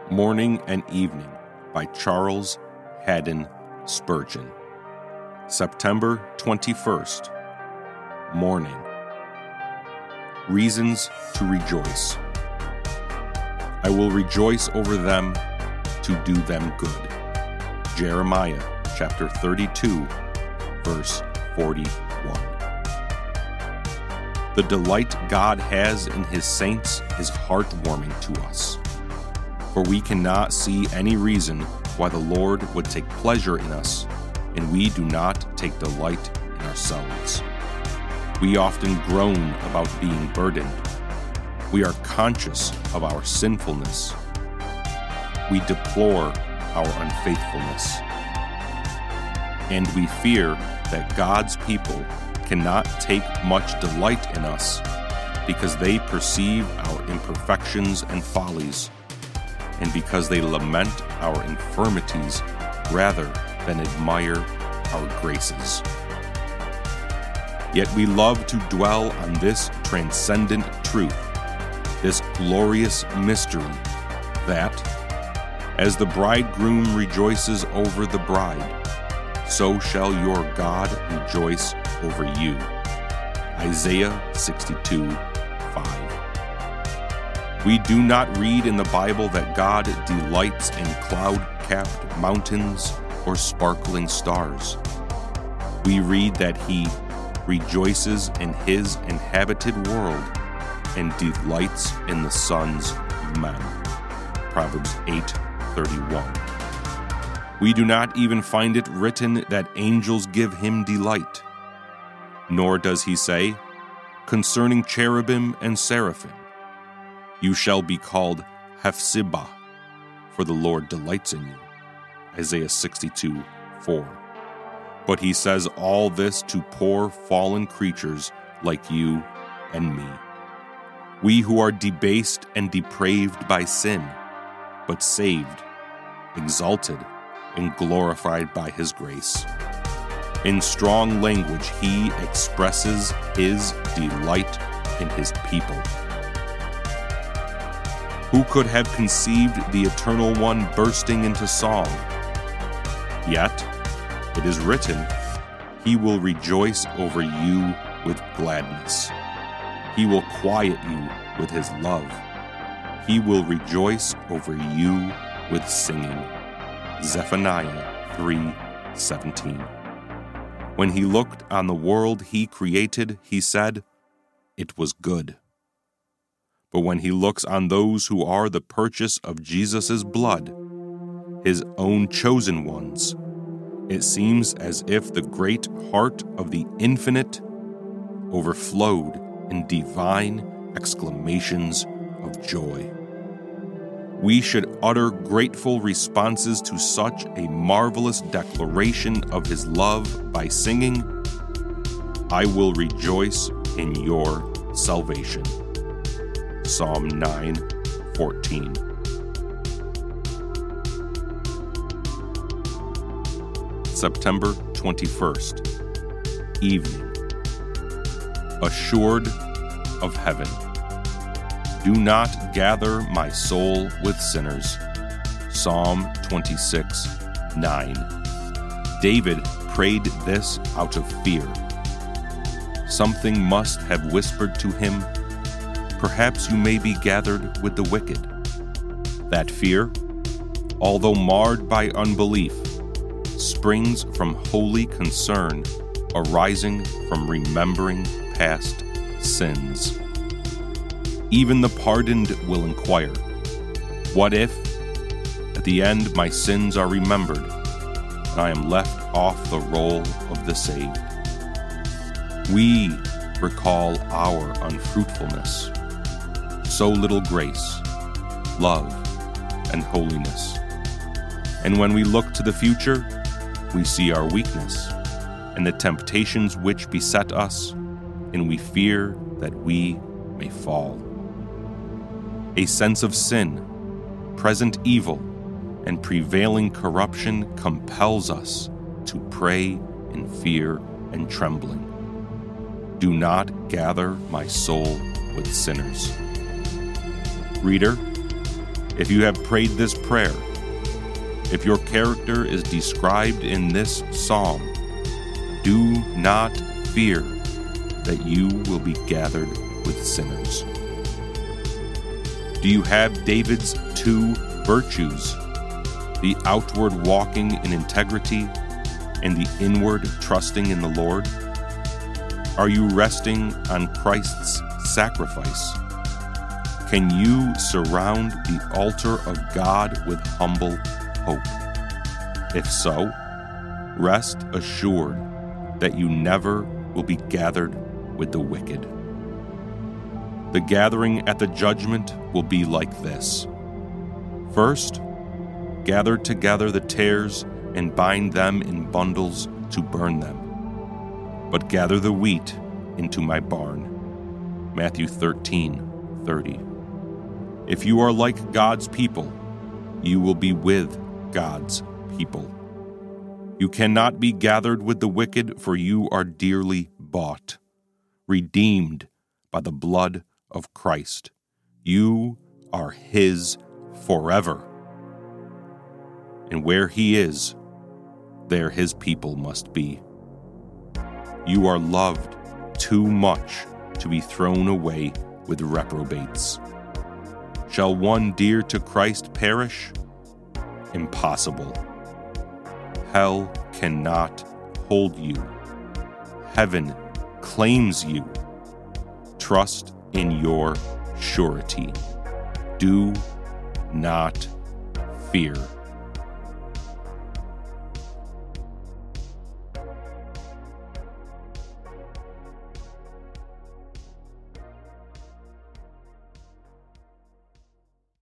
Morning and Evening by Charles Haddon Spurgeon. September 21st. Morning. Reasons to rejoice. I will rejoice over them to do them good. Jeremiah chapter 32, verse 41. The delight God has in His saints is heartwarming to us, for we cannot see any reason why the Lord would take pleasure in us, and we do not take delight in ourselves. We often groan about being burdened. We are conscious of our sinfulness. We deplore our unfaithfulness. And we fear that God's people cannot take much delight in us because they perceive our imperfections and follies, and because they lament our infirmities rather than admire our graces. Yet we love to dwell on this transcendent truth, this glorious mystery, that, as the bridegroom rejoices over the bride, so shall your God rejoice over you. Isaiah 62:5. We do not read in the Bible that God delights in cloud-capped mountains or sparkling stars. We read that He rejoices in His inhabited world and delights in the sons of men. Proverbs 8:31. We do not even find it written that angels give Him delight. Nor does He say, concerning cherubim and seraphim, you shall be called Hephzibah, for the Lord delights in you. Isaiah 62:4. But He says all this to poor fallen creatures like you and me. We who are debased and depraved by sin, but saved, exalted, and glorified by His grace. In strong language, He expresses His delight in His people. Who could have conceived the Eternal One bursting into song? Yet, it is written, He will rejoice over you with gladness. He will quiet you with His love. He will rejoice over you with singing. Zephaniah 3:17. When He looked on the world He created, He said, it was good. But when He looks on those who are the purchase of Jesus' blood, His own chosen ones, it seems as if the great heart of the infinite overflowed in divine exclamations of joy. We should utter grateful responses to such a marvelous declaration of His love by singing, I will rejoice in your salvation. Psalm 9:14. September 21st. Evening. Assured of heaven. Do not gather my soul with sinners. Psalm 26:9. David prayed this out of fear. Something must have whispered to him, perhaps you may be gathered with the wicked. That fear, although marred by unbelief, springs from holy concern arising from remembering past sins. Even the pardoned will inquire, what if, at the end, my sins are remembered, and I am left off the roll of the saved? We recall our unfruitfulness, so little grace, love, and holiness. And when we look to the future, we see our weakness and the temptations which beset us, and we fear that we may fall. A sense of sin, present evil, and prevailing corruption compels us to pray in fear and trembling. Do not gather my soul with sinners. Reader, If you have prayed this prayer, if your character is described in this psalm, do not fear that you will be gathered with sinners. Do you have David's two virtues, the outward walking in integrity and the inward trusting in the Lord? Are you resting on Christ's sacrifice? Can you surround the altar of God with humble hope? If so, rest assured that you never will be gathered with the wicked. The gathering at the judgment will be like this. First, gather together the tares and bind them in bundles to burn them. But gather the wheat into my barn. Matthew 13:30. If you are like God's people, you will be with God's people. You cannot be gathered with the wicked, for you are dearly bought, redeemed by the blood of Christ. You are His forever. And where He is, there His people must be. You are loved too much to be thrown away with reprobates. Shall one dear to Christ perish? Impossible. Hell cannot hold you. Heaven claims you. Trust in your surety. Do not fear.